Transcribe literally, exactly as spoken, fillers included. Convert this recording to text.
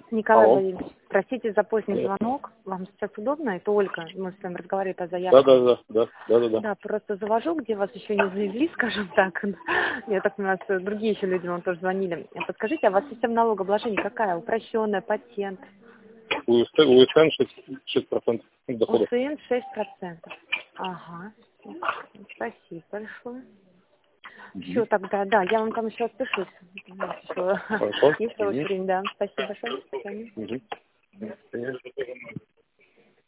Николай Алло. Владимирович, простите за поздний Нет. звонок. Вам сейчас удобно? Это Ольга. Мы с вами разговариваем по Да, заявке. да, да, да, да, да, да. Да, просто завожу, где вас еще не завезли, скажем так. Я так понимаю, что другие еще люди вам тоже звонили. Подскажите, а у вас система налогообложения какая? Упрощенная, патент? УСТ, УСН шесть процентов дохода. УСН шесть процентов. Ага. Спасибо большое. Все, тогда, да, я вам там еще отпишусь. Еще Хорошо. есть Угу. очередь, да. Спасибо большое. До свидания. Угу.